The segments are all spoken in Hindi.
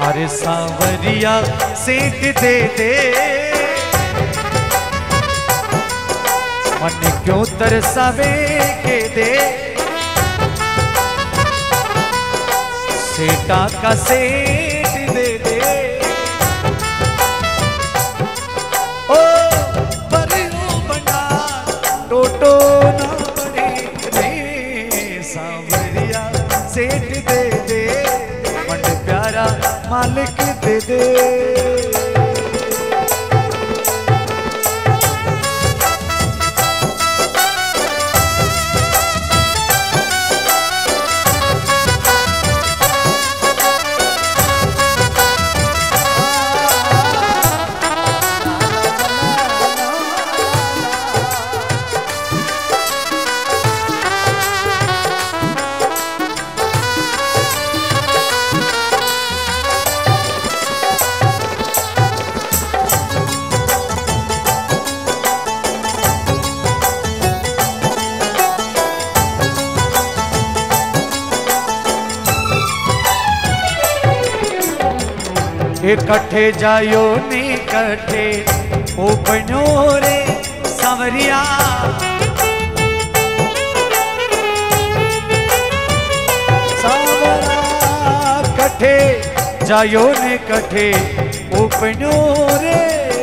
अरे सांवरिया सेठ दे दे, मन क्यों तरसावे के दे, सेठा का सेठ दे दे। ओ परियो बना टोटो ना पड़े रे, सांवरिया सेठ दे दे, मन प्यारा मालिक दे दे। इकट्ठे जायो नी कट्ठे ओ बनो रे सांवरिया, सांवरा कट्ठे जायो ने कट्ठे ओ बनो रे।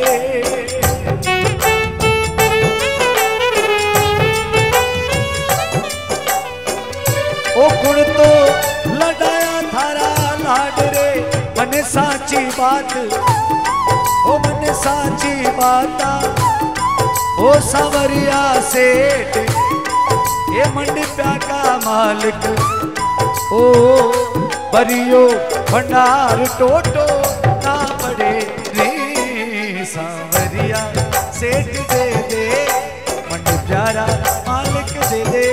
ओ गुण तो लड़ाया थारा लाड रे, मन साची बात ओ मन साची बात, ओ सांवरिया सेठ ये मंडप्या का मालिक, ओ बरियो भंडार टोटो ना पड़े रे, सांवरिया सेठ दे दे, मंड प्यारा मालिक दे दे।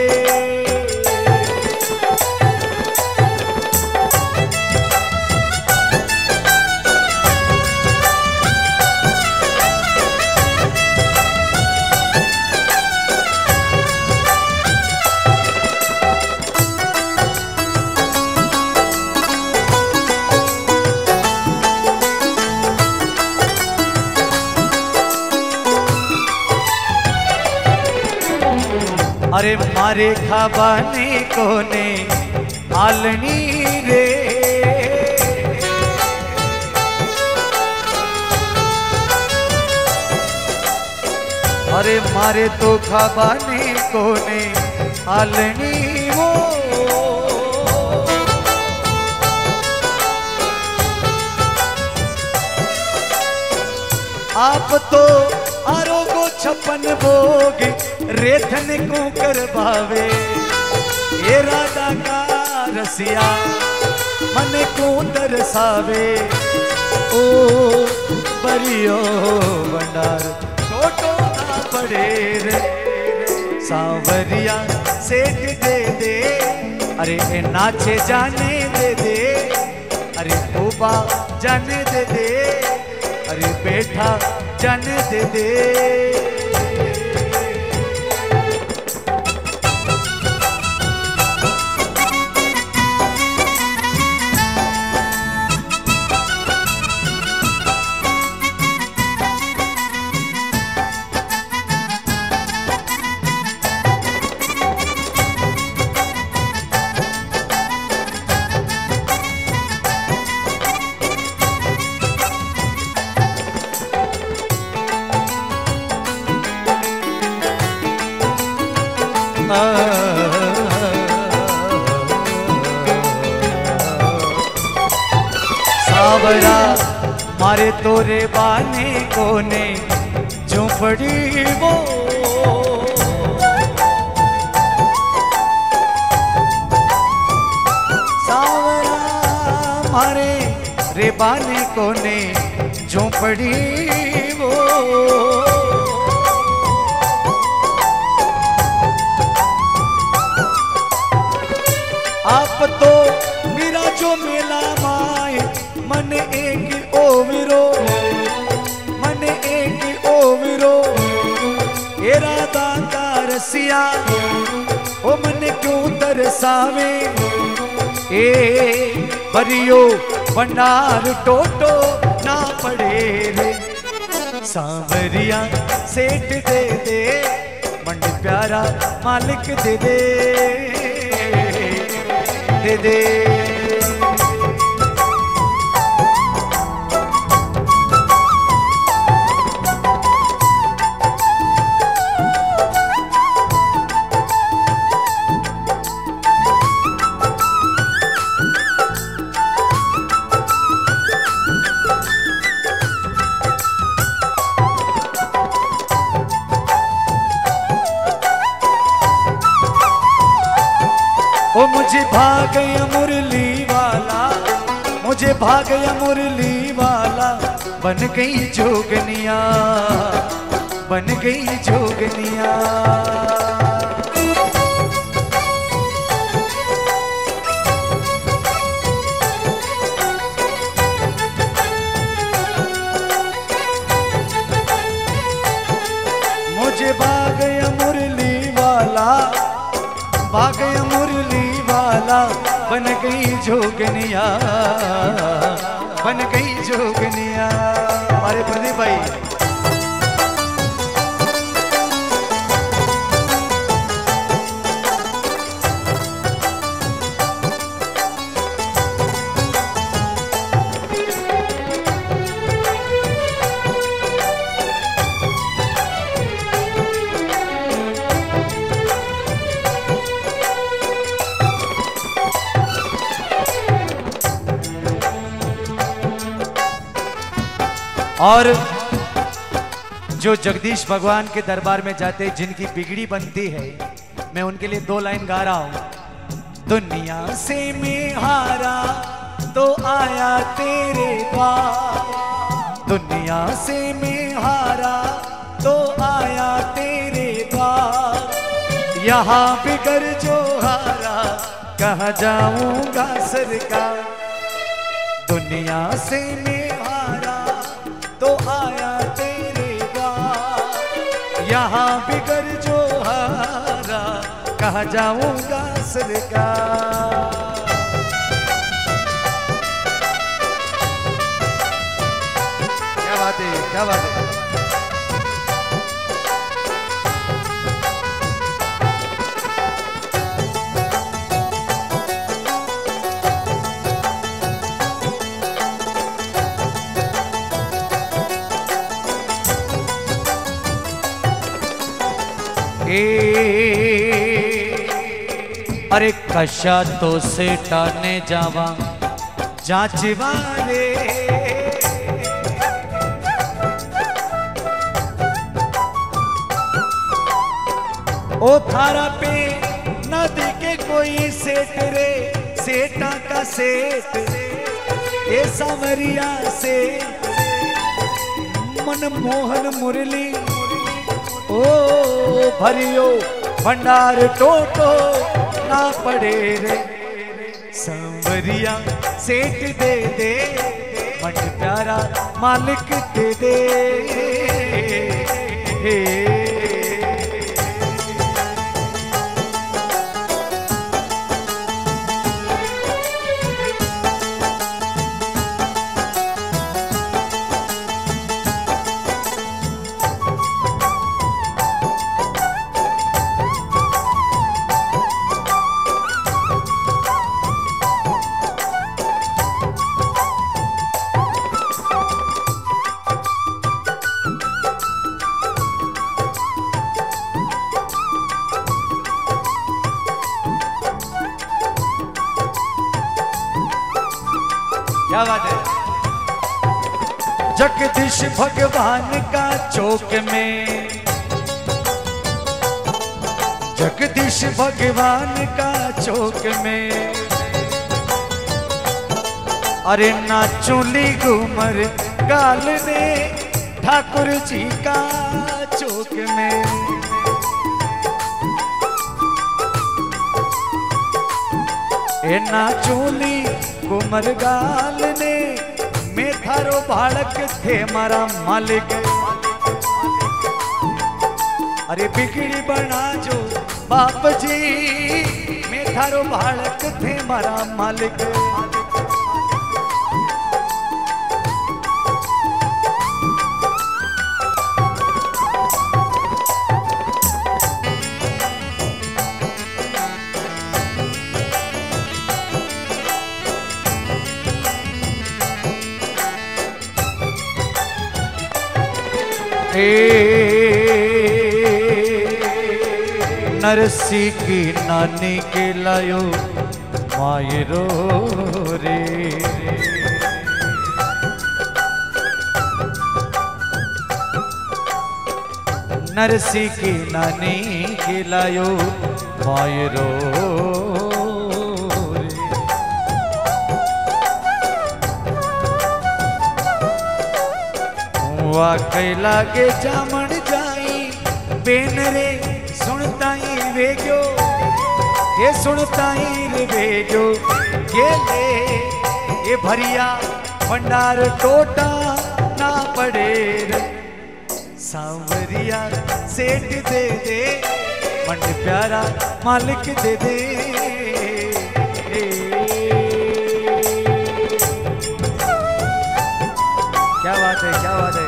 अरे मारे खाबाने कोने आलनी रे, अरे मारे तो खाबाने कोने आलनी वो, आप तो आरोगो छप्पन भोग रेथन को कर भावे, ये राधा का रसिया मन को दरसावे, ओ बरियो भंडार टोटो ना पड़े रे, सांवरिया सेठ दे दे, अरे ए नाचे जाने दे दे, अरे तोबा जाने दे दे, अरे बैठा जाने दे दे। सांवरा मारे तोरे बाने कोने झोंपड़ी वो, सांवरा मारे रे बाने कोने झोंपड़ी वो, आप तो मेरा जो मेला माए मन एक ओविरो, मन एक ओविरो, ए राधा का रसिया ओ मन क्यों तरसावे, ए भरियो भंडार टोटो ना पड़े रे, सांवरिया सेठ दे दे, मंडी प्यारा मालिक दे दे, दे दे। ओ मुझे भाग गया मुरली वाला, मुझे भाग गया मुरली वाला, बन गई जोगनिया, बन गई जोगनिया। मुझे भाग गया मुरली वाला, भाग गया मुरली वाला, बन गई जोगनिया, बन गई जोगनिया। हमारे प्रदीप भाई और जो जगदीश भगवान के दरबार में जाते जिनकी बिगड़ी बनती है, मैं उनके लिए 2 लाइन गा रहा हूं। दुनिया से मैं हारा तो आया तेरे द्वार, दुनिया से मैं हारा तो आया तेरे द्वार, यहाँ बिगड़ जो हारा कहाँ जाऊंगा सरकार। दुनिया से मैं तो आया तेरे द्वार, यहाँ बिगड़ जो हारा कहाँ जाऊंगा सरकार। क्या बात है, क्या बात है। अरे कशा तो से टाने जावा जांचवा रे, ओ थारा पे न दिखे कोई सेठ रे, सेठा का सेठ ये सांवरिया से मन मोहन मुरली, ओ भरियो भंडार टोटो ना पड़े रे, सांवरिया सेठ दे दे, मंडी प्यारा मालिक दे दे। क्या बात है। जगदीश भगवान का चौक में, जगदीश भगवान का चौक में, अरे नाचोली घूमर गाल ने ठाकुर जी का चौक में, ए नाचोली घूमर गाल ने, मैं थारो बालक थे मारा मालिक, अरे बिगड़ी बना जो बाप जी, मैं थारो बालक थे मारा मालिक। नरसी की नानी के लायो मायरो रे। नरसी की नानी के लायो मायरो रे। वाकई लागे जामण जाई बेन रे सुनताई वेगो ये सुनताई रे वेगो ये ले ये भरिया भंडार टोटा ना पड़े रे। सांवरिया सेठ दे दे मंड प्यारा मालिक दे दे। क्या बात है, क्या बात है।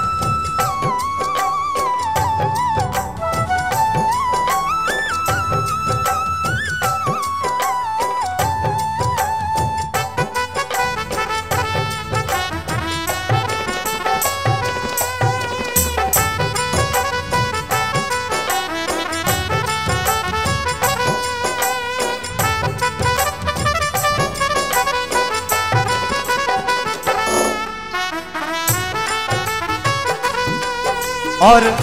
और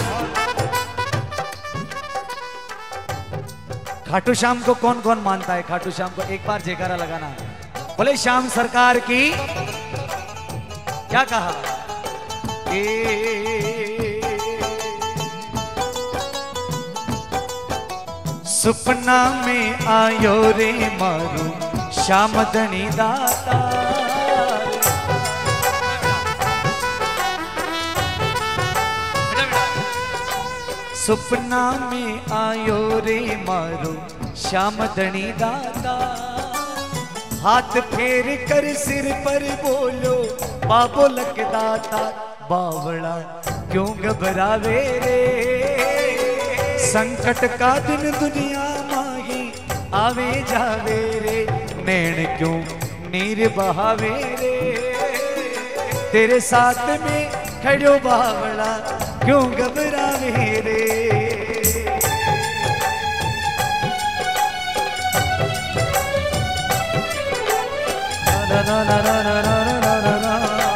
खाटू श्याम को कौन कौन मानता है? खाटू श्याम को एक बार जयकारा लगाना। बोले श्याम सरकार की। क्या कहा? सुपना में आयो रे मारू श्याम धनी दाता। सुपना में आयो रे मारो श्याम धनी दाता। हाथ फेर कर सिर पर बोलो बाबो लक दाता। बावड़ा क्यों घबरावे रे, संकट का दिन दुनिया माही आवे जावे रे। नैन क्यों नीर बहावे रे, तेरे साथ में खड़ो बावड़ा क्यों घबरावे रे। ना ना ना ना ना ना ना ना ना।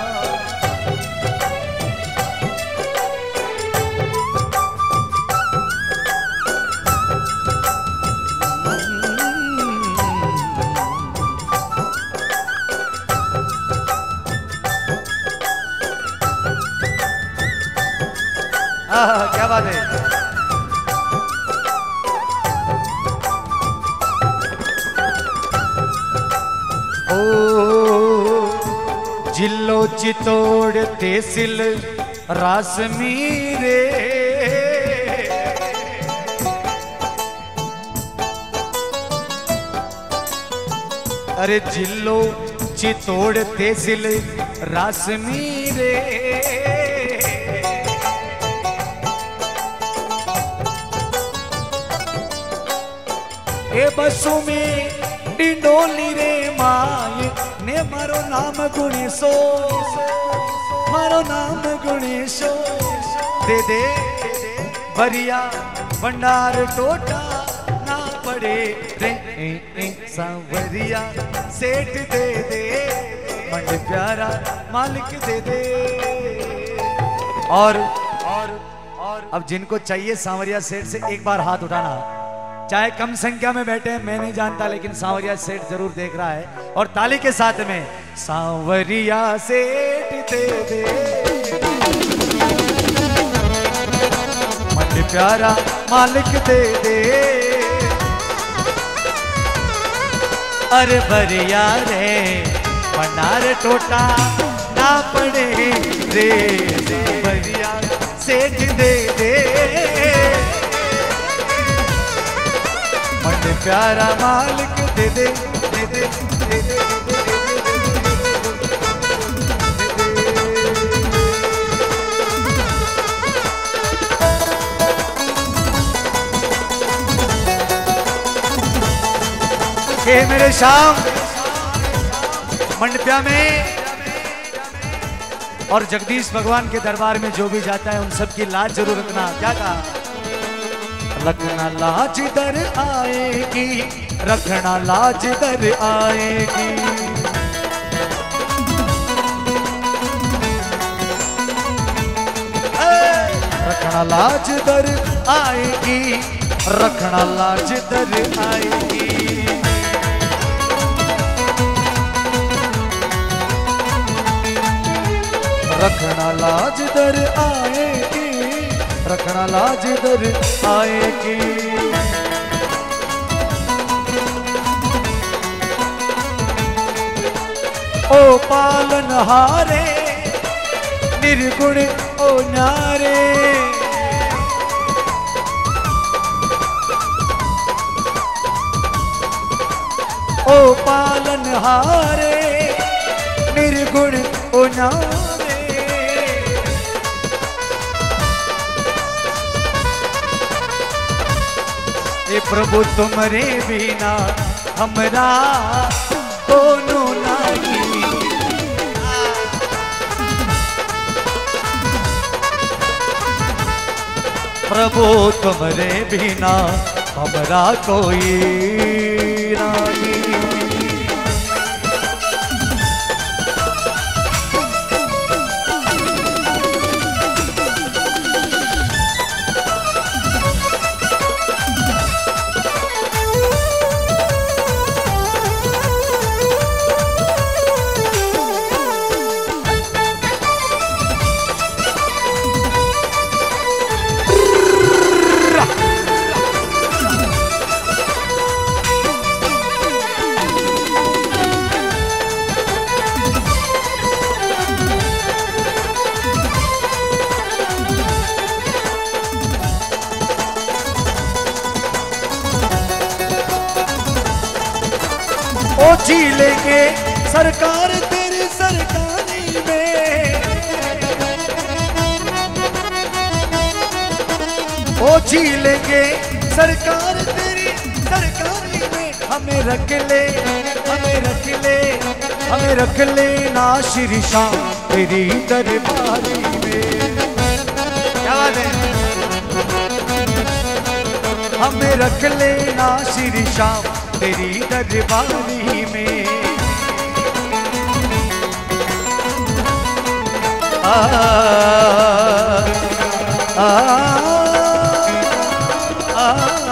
क्या बात है। ओ जिल्लो चितोड़ तहसील रासमीरे। अरे जिल्लो चितोड़ तहसील रासमीरे। ए बसों में डिंडोली रे माय ने मारो नाम गुणेशो। मारो नाम गुणेशो दे दे भरिया भंडार टोटा ना पड़े रे। सांवरिया सेठ दे दे मंड प्यारा मालिक दे दे। और अब जिनको चाहिए सांवरिया सेठ से एक बार हाथ उठाना। चाहे कम संख्या में बैठे हैं मैं नहीं जानता, लेकिन सांवरिया सेठ जरूर देख रहा है। और ताली के साथ में सांवरिया सेठ दे दे मंड प्यारा मालिक दे दे। अरे भरिया रे भंडार टोटा ना पड़े रे। भरिया सेठ दे दे मंड प्यारा मालिक दे दे दे दे दे दे। ये मेरे शाम मंडपिया में और जगदीश भगवान के दरबार में जो भी जाता है उन सब की लाज जरूर रखना। क्या कहा? रखना लाज दर आएगी, रखना लाज दर आएगी। रखना लाज दर आएगी, रखना लाज दर आएगी। रखना लाज दर आएगी, रखना लाज दर आएगी। ओ पालनहारे निर्गुण ओ न्यारे, ओ पालनहारे निर्गुण ओ न्यारे। ए प्रभु तुम्हारे बिना हमरा दोनों नहीं। प्रभु तुम्हारे बिना हमरा कोई नहीं। ओ जी लेंगे सरकार तेरी सरकारी में, ओ जी लेंगे सरकार तेरी सरकारी में। हमें रख ले, हमें रख ले, हमें रख ले ना श्री शाम तेरी दरबारी में। क्या बात है? हमें रख ले ना श्री शाम तेरी दरबारी में। आ आ आ